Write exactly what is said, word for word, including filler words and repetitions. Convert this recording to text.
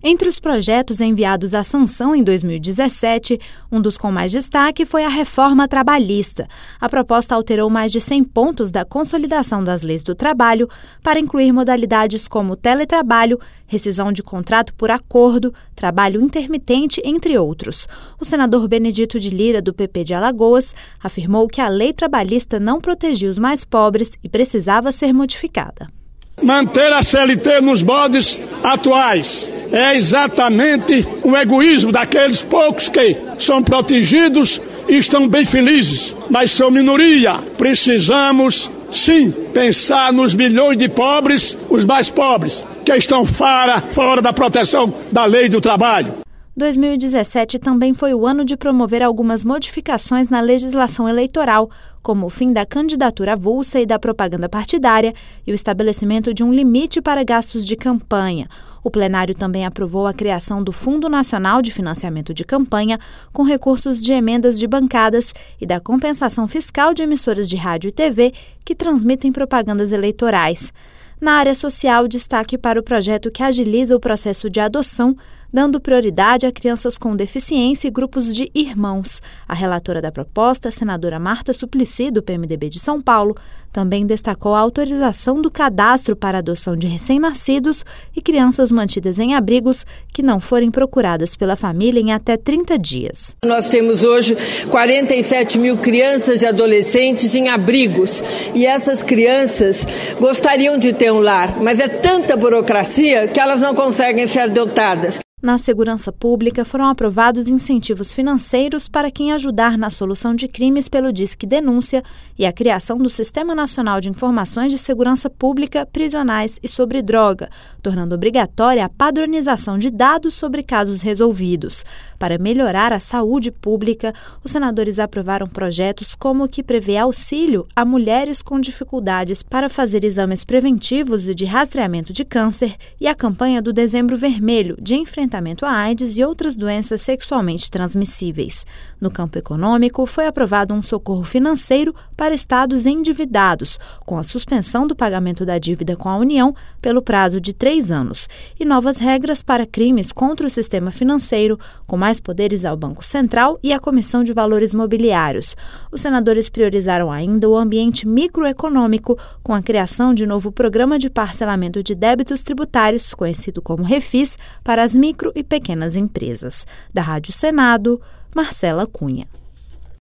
Entre os projetos enviados à sanção em dois mil e dezessete, um dos com mais destaque foi a reforma trabalhista. A proposta alterou mais de cem pontos da consolidação das leis do trabalho para incluir modalidades como teletrabalho, rescisão de contrato por acordo, trabalho intermitente, entre outros. O senador Benedito de Lira, do P P de Alagoas, afirmou que a lei trabalhista não protegia os mais pobres e precisava ser modificada. Manter a C L T nos moldes atuais é exatamente o egoísmo daqueles poucos que são protegidos e estão bem felizes, mas são minoria. Precisamos, sim, pensar nos milhões de pobres, os mais pobres, que estão fora, fora da proteção da lei do trabalho. dois mil e dezessete também foi o ano de promover algumas modificações na legislação eleitoral, como o fim da candidatura avulsa e da propaganda partidária e o estabelecimento de um limite para gastos de campanha. O plenário também aprovou a criação do Fundo Nacional de Financiamento de Campanha, com recursos de emendas de bancadas e da compensação fiscal de emissoras de rádio e T V que transmitem propagandas eleitorais. Na área social, destaque para o projeto que agiliza o processo de adoção, dando prioridade a crianças com deficiência e grupos de irmãos. A relatora da proposta, a senadora Marta Suplicy, do P M D B de São Paulo, também destacou a autorização do cadastro para adoção de recém-nascidos e crianças mantidas em abrigos que não forem procuradas pela família em até trinta dias. Nós temos hoje quarenta e sete mil crianças e adolescentes em abrigos e essas crianças gostariam de ter um lar, mas é tanta burocracia que elas não conseguem ser adotadas. Na segurança pública, foram aprovados incentivos financeiros para quem ajudar na solução de crimes pelo Disque Denúncia e a criação do Sistema Nacional de Informações de Segurança Pública, Prisionais e sobre Droga, tornando obrigatória a padronização de dados sobre casos resolvidos. Para melhorar a saúde pública, os senadores aprovaram projetos como o que prevê auxílio a mulheres com dificuldades para fazer exames preventivos e de rastreamento de câncer e a campanha do Dezembro Vermelho, de enfrentamento à AIDS e outras doenças sexualmente transmissíveis. No campo econômico, foi aprovado um socorro financeiro para estados endividados, com a suspensão do pagamento da dívida com a União pelo prazo de três anos, e novas regras para crimes contra o sistema financeiro, com mais poderes ao Banco Central e à Comissão de Valores Mobiliários. Os senadores priorizaram ainda o ambiente microeconômico, com a criação de novo programa de parcelamento de débitos tributários, conhecido como Refis, para as micro e pequenas empresas. Da Rádio Senado, Marcela Cunha.